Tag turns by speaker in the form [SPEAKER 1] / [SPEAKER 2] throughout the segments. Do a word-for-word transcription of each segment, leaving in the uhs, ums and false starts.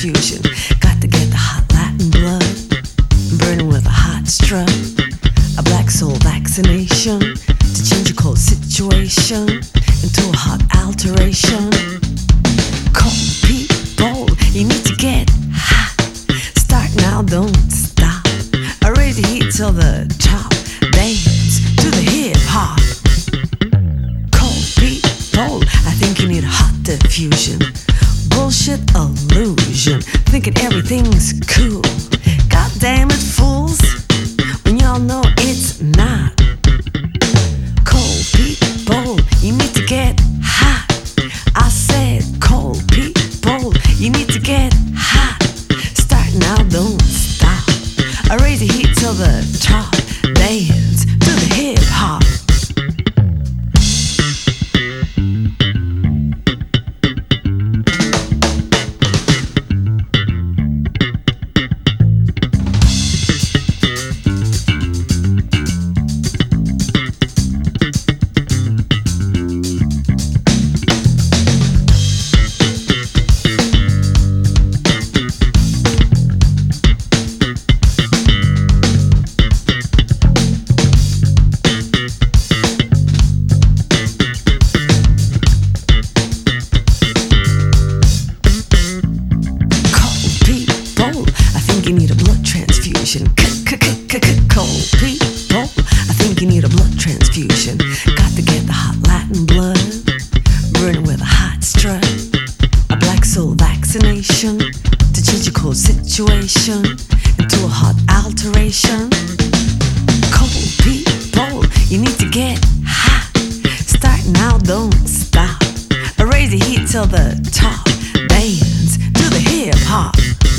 [SPEAKER 1] transfusion. Got to get the hot Latin blood, burning with a hot strut. A black soul vaccination to change a cold situation into a hot alteration. Cold people, you need to get hot. Start now, don't stop. I raise the heat till the top. Dance to the hip hop. Cold people, I think you need a hot diffusion. Bullshit illusion, thinking everything's cool. God damn it, fools, when y'all know it's not. Cold people, you need to get hot. I said cold people, you need to get hot. Start now, don't stop. I raise the heat till the top. Dance to the hip hop. You need a blood transfusion. Cold people, I think you need a blood transfusion. Got to get the hot Latin blood, burning with a hot strut. A black soul vaccination to change a cold situation into a hot alteration. Cold people, you need to get hot. Start now, don't stop. Raise the heat till the top. Dance to the hip hop.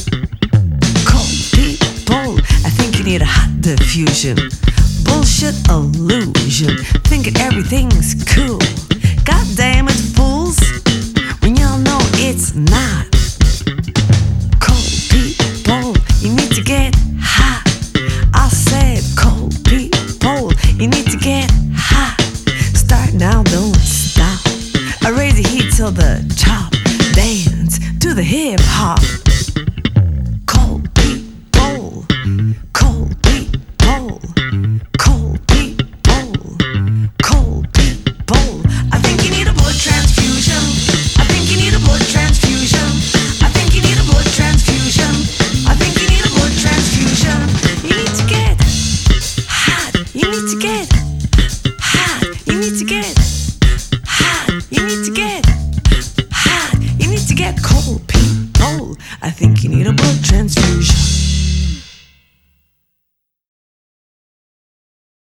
[SPEAKER 1] I think you need a hot diffusion. Bullshit illusion, thinking everything's cool. God damn it, fools, when y'all know it's not. Cold people, you need to get hot. I said cold people, you need to get hot. Start now, don't stop. I raise the heat till the top. Dance to the hip hop. Cold people, cold people, cold people, cold people. I think you need a blood transfusion. I think you need a blood transfusion. I think you need a blood transfusion. I think you need a blood transfusion. You need to get hot. You need to get hot. You need to get hot. You need to get hot. You need to get cold people. I think you need a blood transfusion.